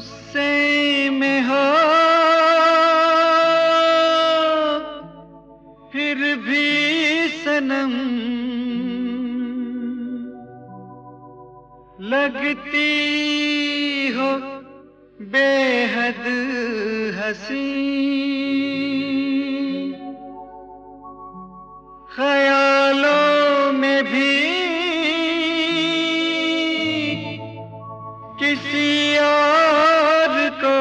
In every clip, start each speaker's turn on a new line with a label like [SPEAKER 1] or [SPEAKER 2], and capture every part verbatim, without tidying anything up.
[SPEAKER 1] गुस्से में हो फिर भी सनम लगती हो बेहद हंसी। ख्यालों में भी किसी और को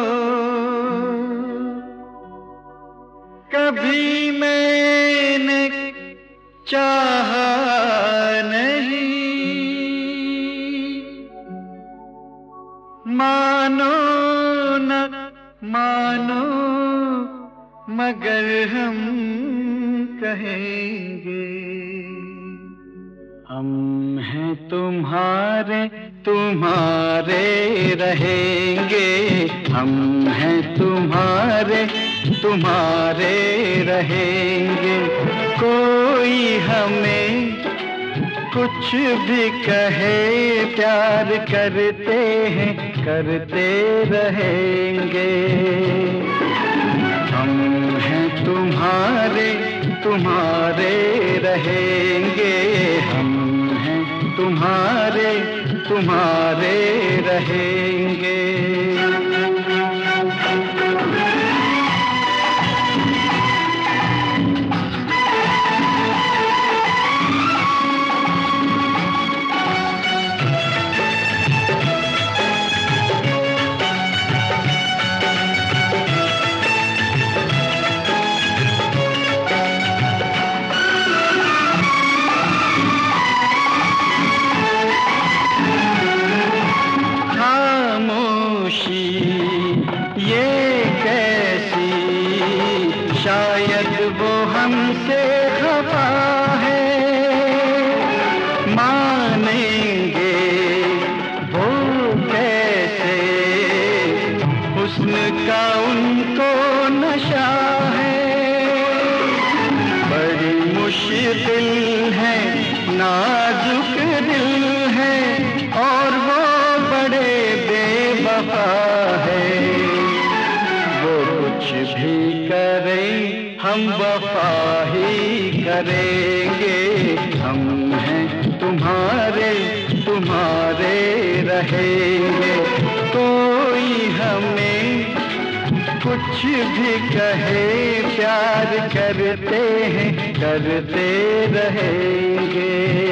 [SPEAKER 1] कभी मैंने चाहा नहीं। मानो न मानो मगर हम कहेंगे हम हैं तुम्हारे तुम्हारे रहेंगे। हम हैं तुम्हारे तुम्हारे रहेंगे। कोई हमें कुछ भी कहे प्यार करते हैं करते रहेंगे। हम हैं तुम्हारे तुम्हारे रहेंगे। हम हैं तुम्हारे तुम्हारे रहेंगे। ये कैसी शायद वो हमसे खफा है। मानेंगे वो कैसे हुस्न का उनको नशा है। बड़ी मुश्किल है नाजुक दिल है और वो बड़े बेवफा है। कुछ भी करें हम वफा ही करेंगे। हम हैं तुम्हारे तुम्हारे रहेंगे। कोई हमें कुछ भी कहे प्यार करते हैं करते रहेंगे।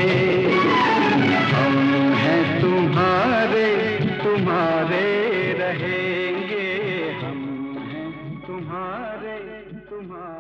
[SPEAKER 1] हम हैं तुम्हारे तुम्हारे रहेंगे। हम तुम्हारे तुम्हारे